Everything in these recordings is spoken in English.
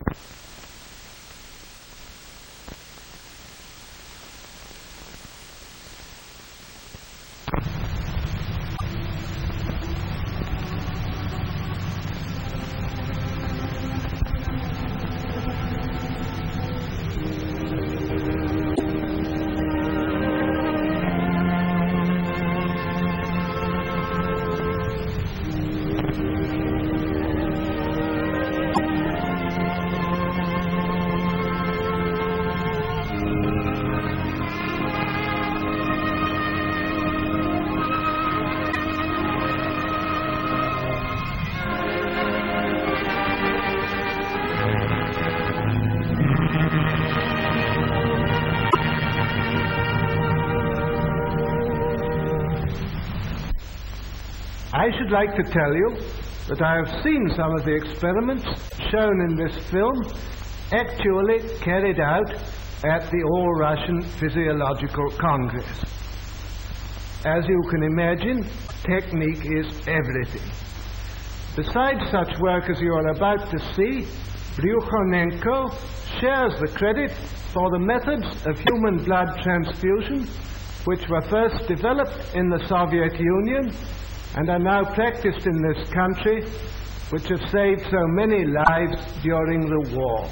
I should like to tell you that I have seen some of the experiments shown in this film actually carried out at the All-Russian Physiological Congress. As you can imagine, technique is everything. Besides such work as you are about to see, Bryukhanenko shares the credit for the methods of human blood transfusion which were first developed in the Soviet Union and are now practiced in this country, which have saved so many lives during the war.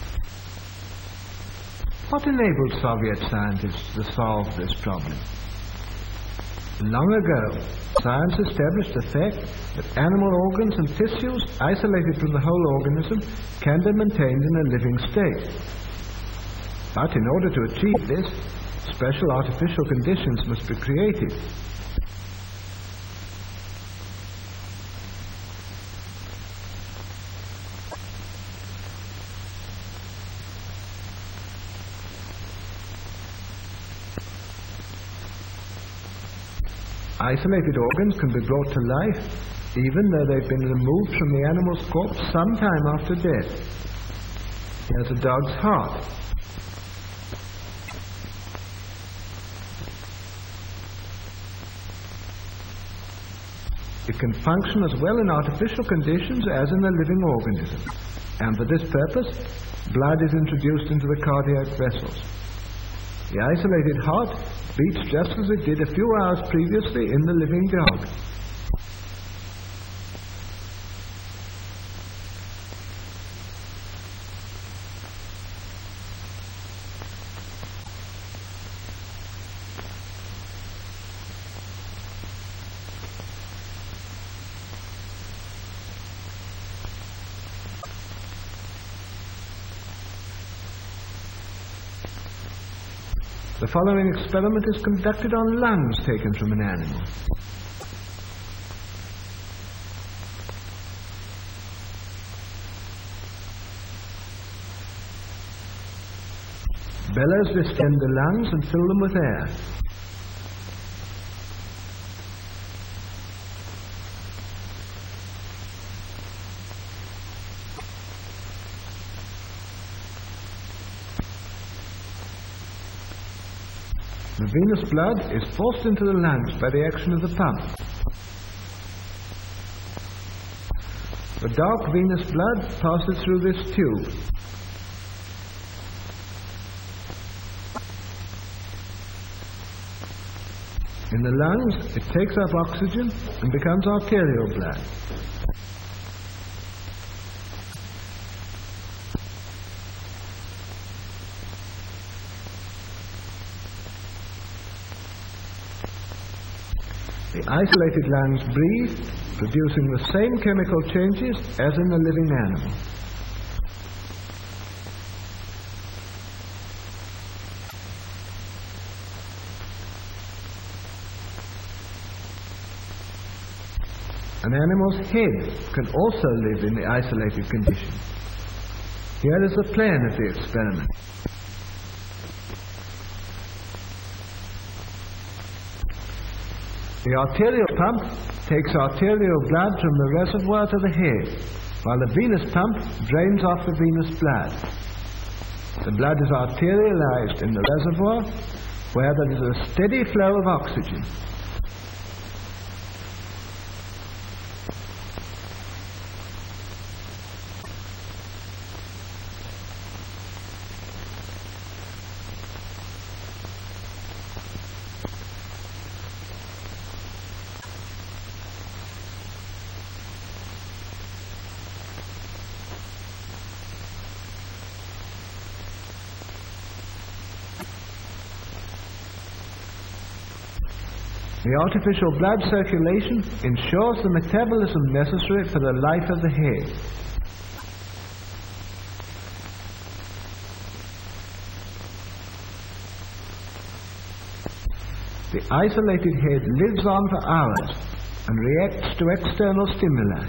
What enabled Soviet scientists to solve this problem? Long ago, science established the fact that animal organs and tissues isolated from the whole organism can be maintained in a living state. But in order to achieve this, special artificial conditions must be created. Isolated organs can be brought to life even though they've been removed from the animal's corpse some time after death. Here's a dog's heart. It can function as well in artificial conditions as in a living organism. And for this purpose, blood is introduced into the cardiac vessels. The isolated heart beats just as it did a few hours previously in the living dog. The following experiment is conducted on lungs taken from an animal. Bellows distend the lungs and fill them with air. The venous blood is forced into the lungs by the action of the pump. The dark venous blood passes through this tube. In the lungs, it takes up oxygen and becomes arterial blood. The isolated lungs breathe, producing the same chemical changes as in the living animal. An animal's head can also live in the isolated condition. Here is the plan of the experiment. The arterial pump takes arterial blood from the reservoir to the head, while the venous pump drains off the venous blood. The blood is arterialized in the reservoir, where there is a steady flow of oxygen. The artificial blood circulation ensures the metabolism necessary for the life of the head. The isolated head lives on for hours and reacts to external stimuli.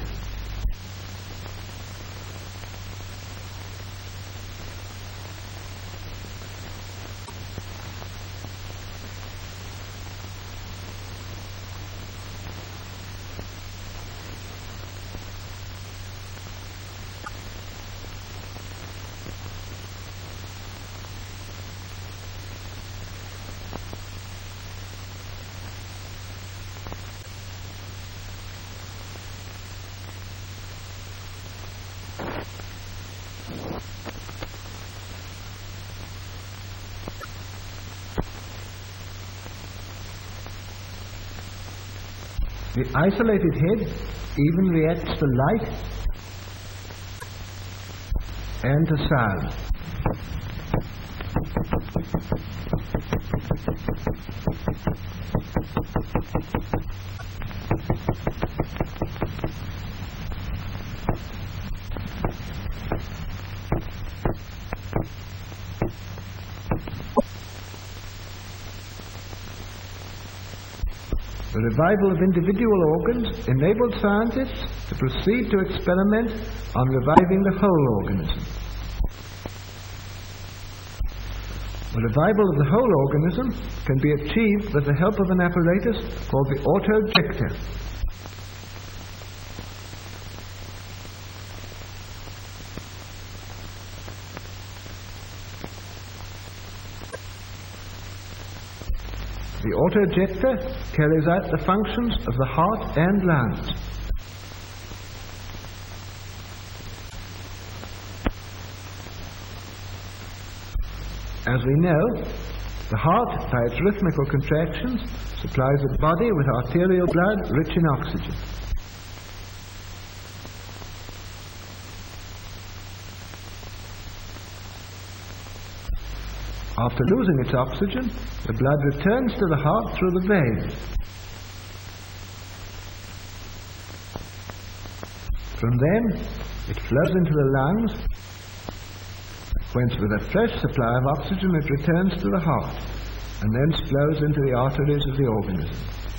The isolated head even reacts to light and to sound. The revival of individual organs enabled scientists to proceed to experiment on reviving the whole organism. The revival of the whole organism can be achieved with the help of an apparatus called the autojector. The autojector carries out the functions of the heart and lungs. As we know, the heart, by its rhythmical contractions, supplies the body with arterial blood rich in oxygen. After losing its oxygen, the blood returns to the heart through the veins. From them, it flows into the lungs, whence with a fresh supply of oxygen it returns to the heart, and thence flows into the arteries of the organism.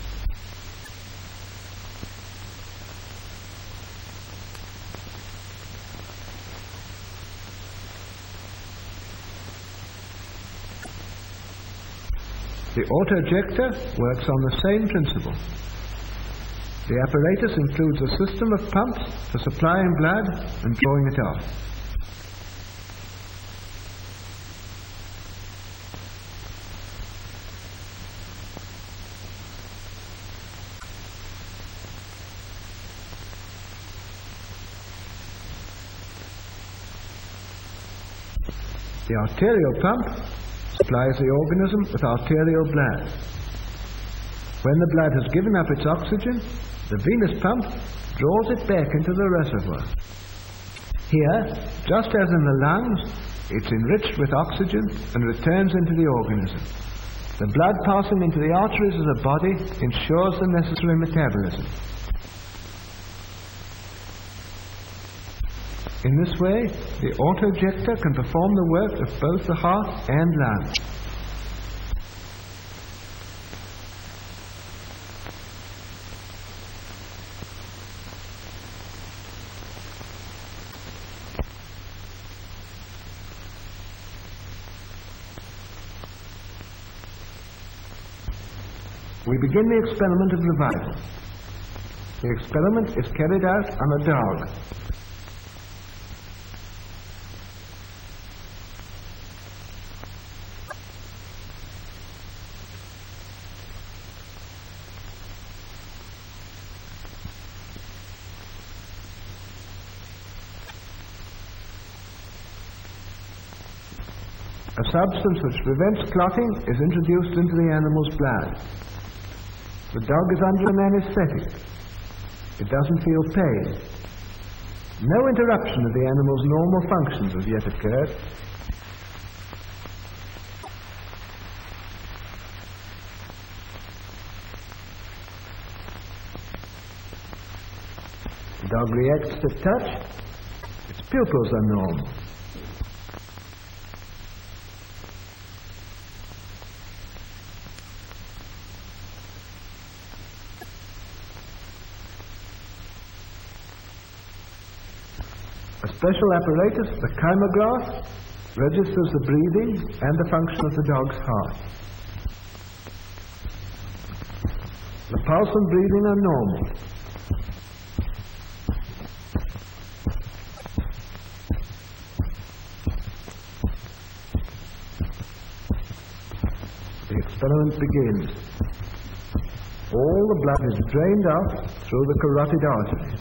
The autojector works on the same principle. The apparatus includes a system of pumps for supplying blood and drawing it off. The arterial pump supplies the organism with arterial blood. When the blood has given up its oxygen, the venous pump draws it back into the reservoir. Here, just as in the lungs, it's enriched with oxygen and returns into the organism. The blood passing into the arteries of the body ensures the necessary metabolism. In this way, the autojector can perform the work of both the heart and lungs. We begin the experiment of revival. The experiment is carried out on a dog. A substance which prevents clotting is introduced into the animal's blood. The dog is under an anesthetic. It doesn't feel pain. No interruption of the animal's normal functions has yet occurred. dog reacts to touch. Its pupils are normal. A special apparatus, the kymograph, registers the breathing and the function of the dog's heart. The pulse and breathing are normal. The experiment begins. All the blood is drained out through the carotid artery.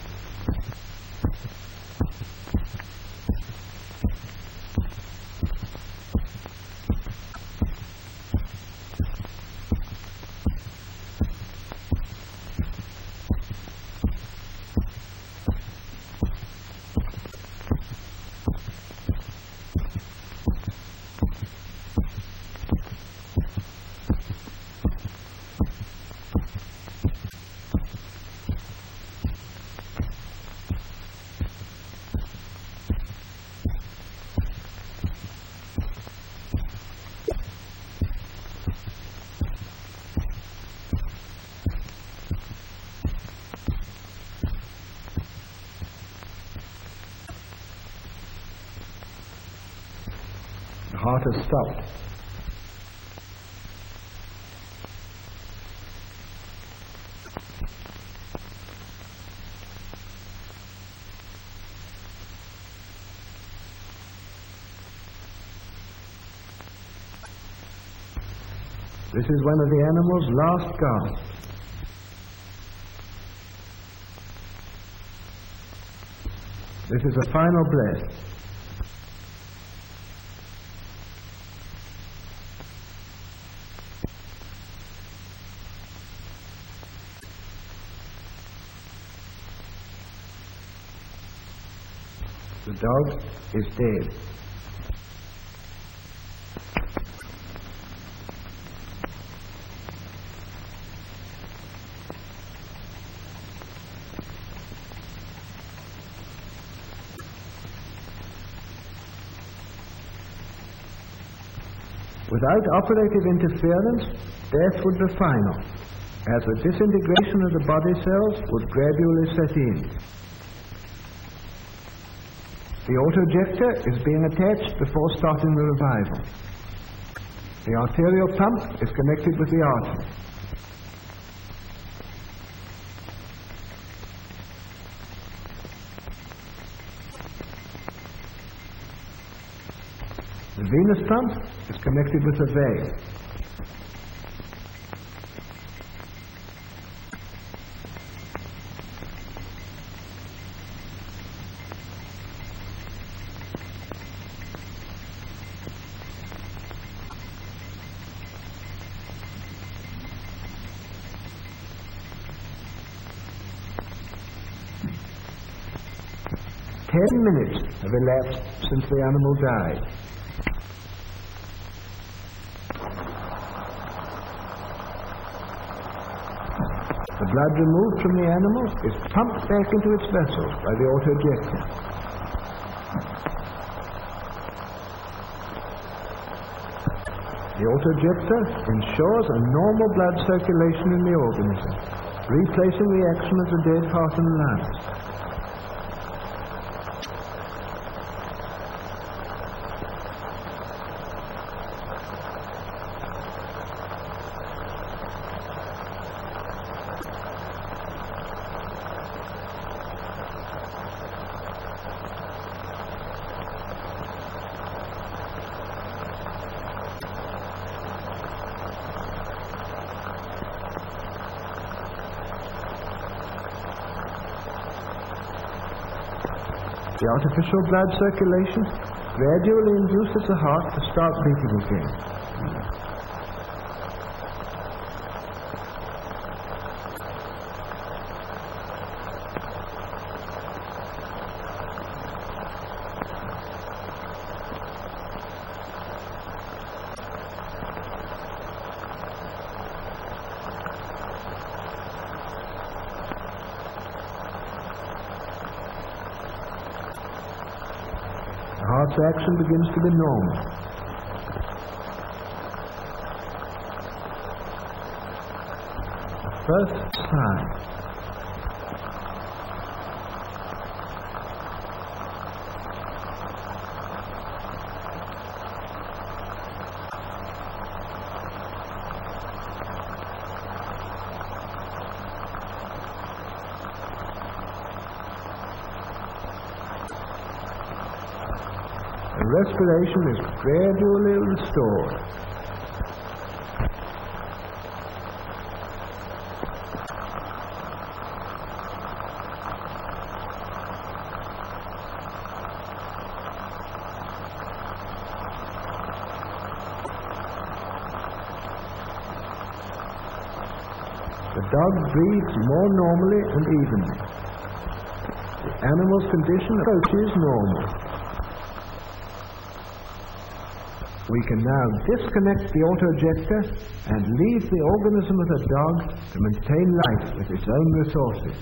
The heart has stopped. This is one of the animal's last gasps. This is a final breath. The dog is dead. Without operative interference, death would be final, as the disintegration of the body cells would gradually set in. The autojector is being attached before starting the revival. The arterial pump is connected with the artery. The venous pump is connected with the vein. Ten minutes have elapsed since the animal died. The blood removed from the animal is pumped back into its vessels by the autojector. The autojector ensures a normal blood circulation in the organism, replacing the action of the dead heart and lungs. The artificial blood circulation gradually induces the heart to start beating again. The heart's action begins to be normal. First sign. The respiration is gradually restored. The dog breathes more normally and evenly. The animal's condition approaches normal. We can now disconnect the auto-ejector and leave the organism of the dog to maintain life with its own resources.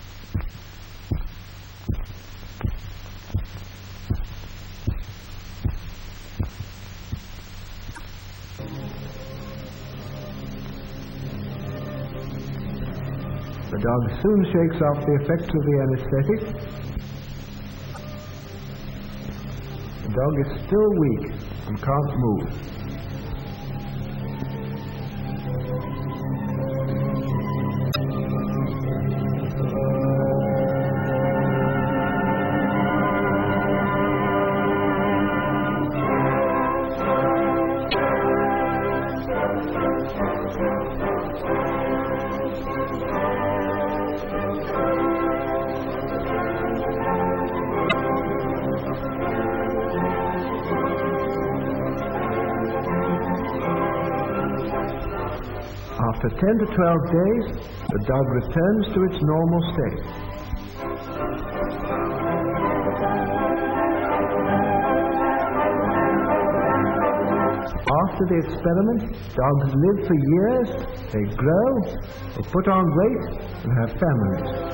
The dog soon shakes off the effects of the anesthetic. The dog is still weak and can't move. After 10 to 12 days, the dog returns to its normal state. After the experiment, dogs live for years, they grow, they put on weight, and have families.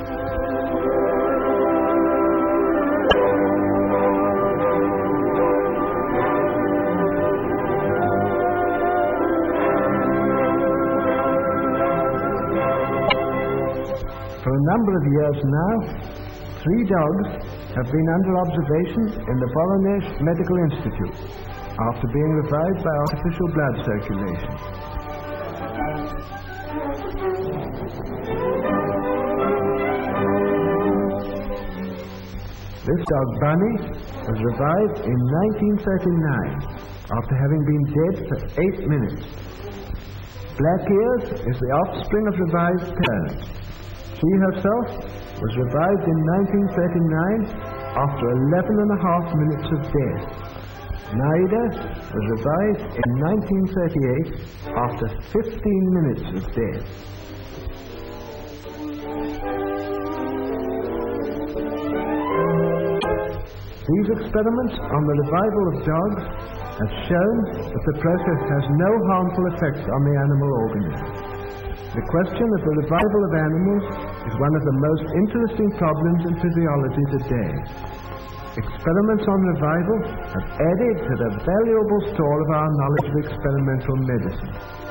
For a number of years now, 3 dogs have been under observation in the Voronezh Medical Institute after being revived by artificial blood circulation. This dog, Bunny, was revived in 1939 after having been dead for 8 minutes. Black Ears is the offspring of revived parents. She herself was revived in 1939 after 11 and a half minutes of death. Naida was revived in 1938 after 15 minutes of death. These experiments on the revival of dogs have shown that the process has no harmful effects on the animal organism. The question of the revival of animals is one of the most interesting problems in physiology today. Experiments on revival have added to the valuable store of our knowledge of experimental medicine.